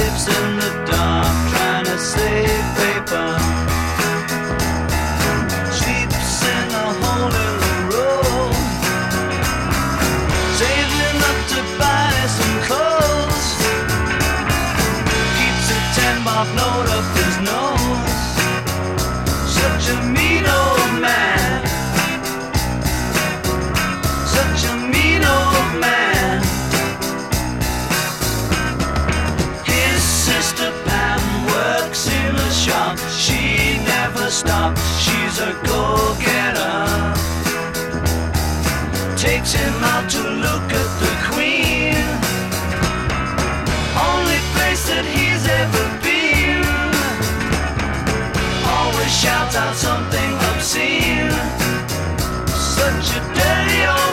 lives in the dark, trying to save paper. Sleeps in a hole in the road, saving up to buy some clothes. Keeps a 10-mark note up his nose. Such a mean old man. Such a mean old man. His sister Pam works in a shop. She never stops, she's a go-getter. Takes him out to look at the Queen, only place that he's ever been. Always shouts out something obscene. Such a dirty old